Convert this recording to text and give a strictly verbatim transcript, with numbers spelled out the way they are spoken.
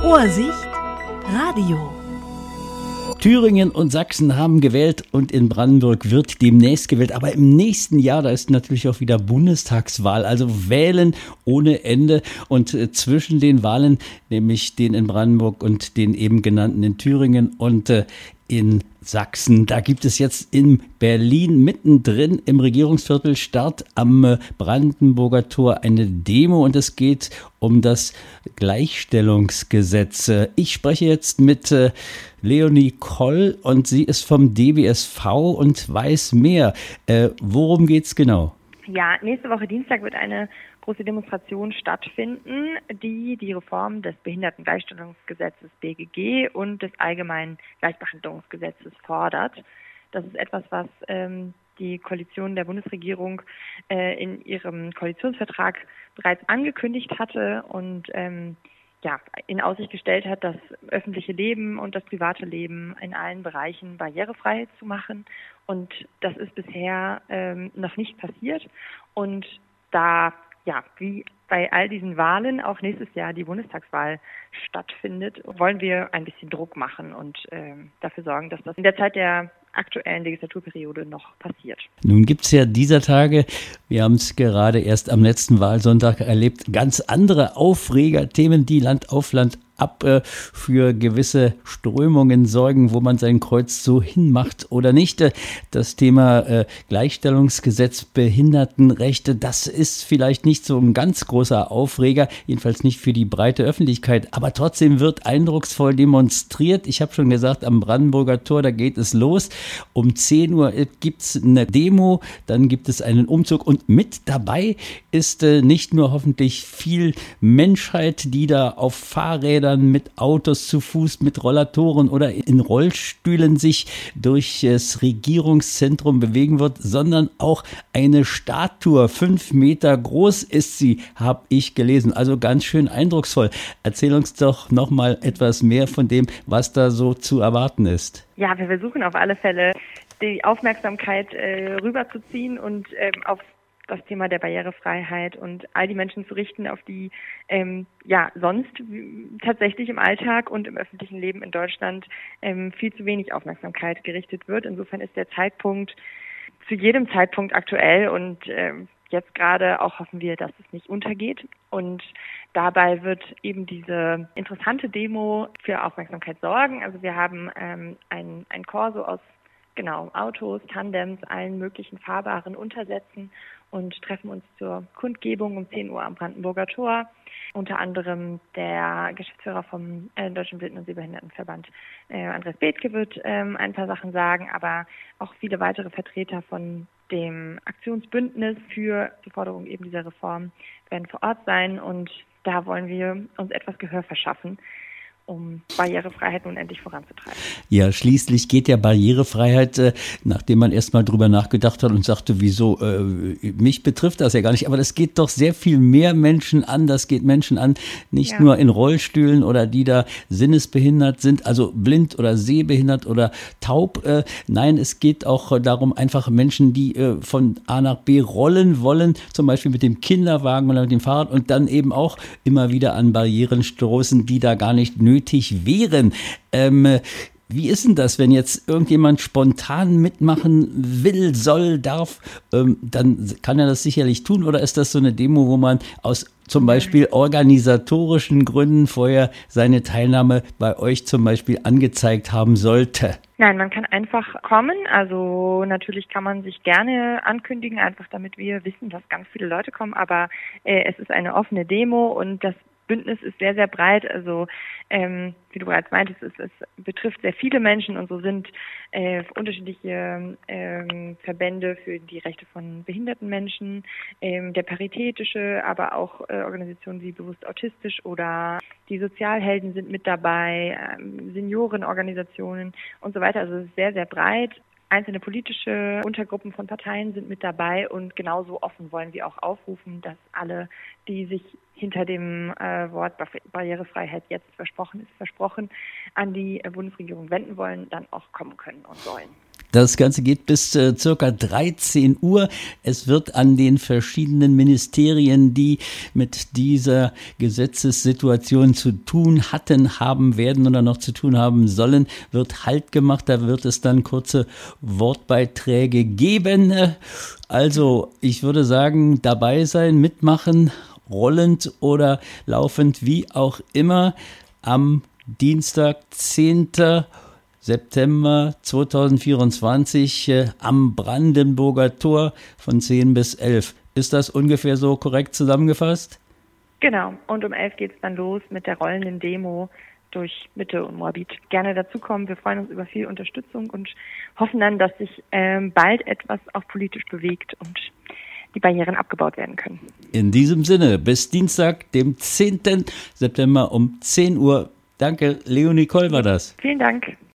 Ohrsicht Radio. Thüringen und Sachsen haben gewählt und in Brandenburg wird demnächst gewählt. Aber im nächsten Jahr, da ist natürlich auch wieder Bundestagswahl, also Wählen ohne Ende. Und äh, zwischen den Wahlen, nämlich den in Brandenburg und den eben genannten in Thüringen und äh, in Sachsen, da gibt es jetzt in Berlin mittendrin im Regierungsviertel Start am äh, Brandenburger Tor eine Demo und es geht um das Gleichstellungsgesetz. Äh, Ich spreche jetzt mit äh, Leonie Koll und sie ist vom D B S V und weiß mehr. Äh, worum geht's genau? Ja, nächste Woche Dienstag wird eine große Demonstration stattfinden, die die Reform des Behindertengleichstellungsgesetzes B G G und des Allgemeinen Gleichbehandlungsgesetzes fordert. Das ist etwas, was ähm, die Koalition der Bundesregierung äh, in ihrem Koalitionsvertrag bereits angekündigt hatte und ähm, ja, in Aussicht gestellt hat, das öffentliche Leben und das private Leben in allen Bereichen barrierefrei zu machen. Und das ist bisher ähm, noch nicht passiert. Und da, ja, wie bei all diesen Wahlen auch nächstes Jahr die Bundestagswahl stattfindet, wollen wir ein bisschen Druck machen und ähm, dafür sorgen, dass das in der Zeit der aktuellen Legislaturperiode noch passiert. Nun gibt es ja dieser Tage, wir haben es gerade erst am letzten Wahlsonntag erlebt, ganz andere Aufregerthemen, die Land auf Land ab äh, für gewisse Strömungen sorgen, wo man sein Kreuz so hinmacht oder nicht. Das Thema äh, Gleichstellungsgesetz, Behindertenrechte, das ist vielleicht nicht so ein ganz großer Aufreger, jedenfalls nicht für die breite Öffentlichkeit, aber trotzdem wird eindrucksvoll demonstriert. Ich habe schon gesagt, am Brandenburger Tor, da geht es los. Um zehn Uhr gibt es eine Demo, dann gibt es einen Umzug und mit dabei ist äh, nicht nur hoffentlich viel Menschheit, die da auf Fahrrädern, mit Autos zu Fuß, mit Rollatoren oder in Rollstühlen sich durch das Regierungszentrum bewegen wird, sondern auch eine Statue, fünf Meter groß ist sie, habe ich gelesen. Also ganz schön eindrucksvoll. Erzähl uns doch noch mal etwas mehr von dem, was da so zu erwarten ist. Ja, wir versuchen auf alle Fälle, die Aufmerksamkeit äh, rüberzuziehen und ähm, auf das Thema der Barrierefreiheit und all die Menschen zu richten, auf die ähm, ja sonst tatsächlich im Alltag und im öffentlichen Leben in Deutschland ähm, viel zu wenig Aufmerksamkeit gerichtet wird. Insofern ist der Zeitpunkt zu jedem Zeitpunkt aktuell und ähm, jetzt gerade auch hoffen wir, dass es nicht untergeht. Und dabei wird eben diese interessante Demo für Aufmerksamkeit sorgen. Also wir haben ähm, ein, ein Korso aus genau Autos, Tandems, allen möglichen fahrbaren Untersätzen und treffen uns zur Kundgebung um zehn Uhr am Brandenburger Tor. Unter anderem der Geschäftsführer vom äh, Deutschen Blinden- und Sehbehindertenverband, äh, Andreas Bethke, wird ähm, ein paar Sachen sagen, aber auch viele weitere Vertreter von dem Aktionsbündnis für die Forderung eben dieser Reform werden vor Ort sein und da wollen wir uns etwas Gehör verschaffen, um Barrierefreiheit nun endlich voranzutreiben. Ja, schließlich geht ja Barrierefreiheit, äh, nachdem man erst mal drüber nachgedacht hat und sagte, wieso, äh, mich betrifft das ja gar nicht, aber das geht doch sehr viel mehr Menschen an, das geht Menschen an, nicht Ja. nur in Rollstühlen oder die da sinnesbehindert sind, also blind oder sehbehindert oder taub, äh, nein, es geht auch darum, einfach Menschen, die äh, von A nach B rollen wollen, zum Beispiel mit dem Kinderwagen oder mit dem Fahrrad und dann eben auch immer wieder an Barrieren stoßen, die da gar nicht nötig wären. Ähm, wie ist denn das, wenn jetzt irgendjemand spontan mitmachen will, soll, darf, ähm, dann kann er das sicherlich tun oder ist das so eine Demo, wo man aus zum Beispiel organisatorischen Gründen vorher seine Teilnahme bei euch zum Beispiel angezeigt haben sollte? Nein, man kann einfach kommen. Also natürlich kann man sich gerne ankündigen, einfach damit wir wissen, dass ganz viele Leute kommen. Aber äh, es ist eine offene Demo und das Bündnis ist sehr, sehr breit. Also ähm, wie du bereits meintest, es, es betrifft sehr viele Menschen und so sind äh, unterschiedliche ähm, Verbände für die Rechte von behinderten Menschen, ähm, der Paritätische, aber auch äh, Organisationen wie Bewusst Autistisch oder die Sozialhelden sind mit dabei, ähm, Seniorenorganisationen und so weiter. Also es ist sehr, sehr breit. Einzelne politische Untergruppen von Parteien sind mit dabei und genauso offen wollen wir auch aufrufen, dass alle, die sich hinter dem äh, Wort Barrierefreiheit jetzt versprochen ist, versprochen, an die äh, Bundesregierung wenden wollen, dann auch kommen können und sollen. Das Ganze geht bis äh, circa dreizehn Uhr. Es wird an den verschiedenen Ministerien, die mit dieser Gesetzessituation zu tun hatten, haben werden oder noch zu tun haben sollen, wird Halt gemacht. Da wird es dann kurze Wortbeiträge geben. Also ich würde sagen, dabei sein, mitmachen, rollend oder laufend, wie auch immer, am Dienstag, zehnten September zweitausendvierundzwanzig äh, am Brandenburger Tor von zehn bis elf. Ist das ungefähr so korrekt zusammengefasst? Genau. Und um elf geht es dann los mit der rollenden Demo durch Mitte und Moabit. Gerne dazukommen. Wir freuen uns über viel Unterstützung und hoffen dann, dass sich ähm, bald etwas auch politisch bewegt und die Barrieren abgebaut werden können. In diesem Sinne, bis Dienstag, dem zehnten September um zehn Uhr. Danke, Leonie Koll war das. Vielen Dank.